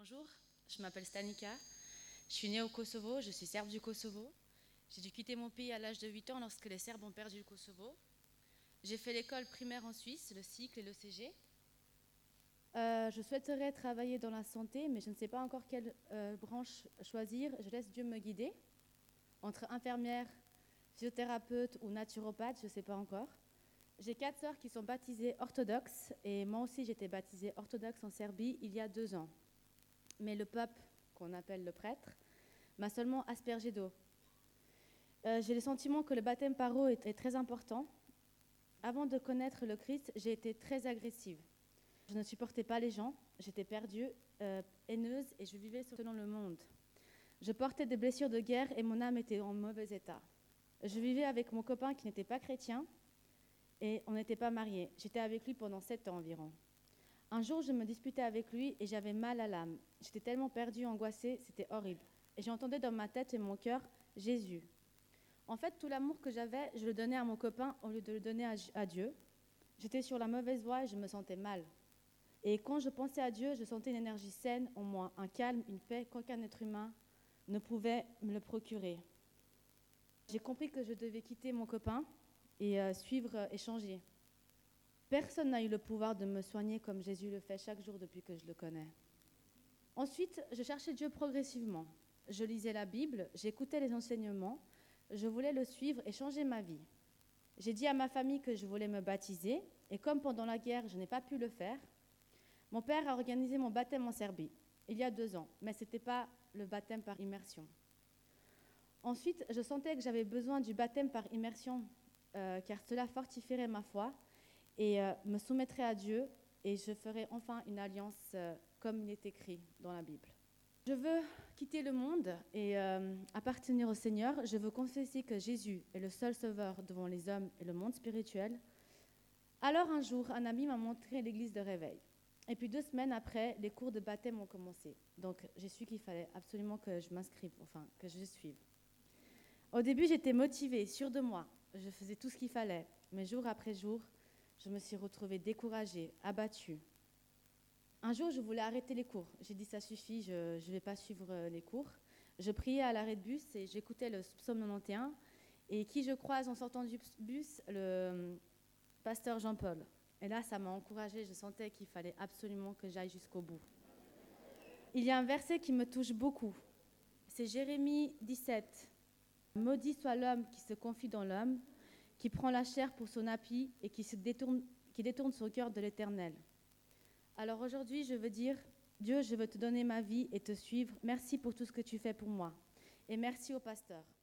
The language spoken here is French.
Bonjour, je m'appelle Stanika, je suis née au Kosovo, je suis serbe du Kosovo. J'ai dû quitter mon pays à l'âge de 8 ans lorsque les Serbes ont perdu le Kosovo. J'ai fait l'école primaire en Suisse, le cycle et l'ECG. Je souhaiterais travailler dans la santé, mais je ne sais pas encore quelle branche choisir. Je laisse Dieu me guider. Entre infirmière, physiothérapeute ou naturopathe, je ne sais pas encore. J'ai 4 sœurs qui sont baptisées orthodoxes et moi aussi j'étais baptisée orthodoxe en Serbie il y a 2 ans. Mais le pape, qu'on appelle le prêtre, m'a seulement aspergé d'eau. J'ai le sentiment que le baptême par eau est très important. Avant de connaître le Christ, j'ai été très agressive. Je ne supportais pas les gens, j'étais perdue, haineuse et je vivais selon le monde. Je portais des blessures de guerre et mon âme était en mauvais état. Je vivais avec mon copain qui n'était pas chrétien et on n'était pas mariés. J'étais avec lui pendant 7 ans environ. Un jour, je me disputais avec lui et j'avais mal à l'âme. J'étais tellement perdue, angoissée, c'était horrible. Et j'entendais dans ma tête et mon cœur Jésus. En fait, tout l'amour que j'avais, je le donnais à mon copain au lieu de le donner à Dieu. J'étais sur la mauvaise voie et je me sentais mal. Et quand je pensais à Dieu, je sentais une énergie saine en moi, un calme, une paix qu'aucun être humain ne pouvait me le procurer. J'ai compris que je devais quitter mon copain et suivre et changer. Personne n'a eu le pouvoir de me soigner comme Jésus le fait chaque jour depuis que je le connais. Ensuite, je cherchais Dieu progressivement. Je lisais la Bible, j'écoutais les enseignements, je voulais le suivre et changer ma vie. J'ai dit à ma famille que je voulais me baptiser, et comme pendant la guerre, je n'ai pas pu le faire, mon père a organisé mon baptême en Serbie, il y a 2 ans, mais ce n'était pas le baptême par immersion. Ensuite, je sentais que j'avais besoin du baptême par immersion, car cela fortifierait ma foi et me soumettrais à Dieu, et je ferai enfin une alliance comme il est écrit dans la Bible. Je veux quitter le monde et appartenir au Seigneur. Je veux confesser que Jésus est le seul sauveur devant les hommes et le monde spirituel. Alors un jour, un ami m'a montré l'église de réveil. Et puis 2 semaines après, les cours de baptême ont commencé. Donc j'ai su qu'il fallait absolument que je m'inscrive, enfin que je suive. Au début, j'étais motivée, sûre de moi. Je faisais tout ce qu'il fallait. Mais jour après jour, je me suis retrouvée découragée, abattue. Un jour, je voulais arrêter les cours. J'ai dit, ça suffit, je ne vais pas suivre les cours. Je priais à l'arrêt de bus et j'écoutais le psaume 91. Et qui je croise en sortant du bus, le pasteur Jean-Paul. Et là, ça m'a encouragée. Je sentais qu'il fallait absolument que j'aille jusqu'au bout. Il y a un verset qui me touche beaucoup. C'est Jérémie 17. Maudit soit l'homme qui se confie dans l'homme, qui prend la chair pour son appui et qui détourne son cœur de l'Éternel. Alors aujourd'hui, je veux dire, Dieu, je veux te donner ma vie et te suivre. Merci pour tout ce que tu fais pour moi. Et merci au pasteur.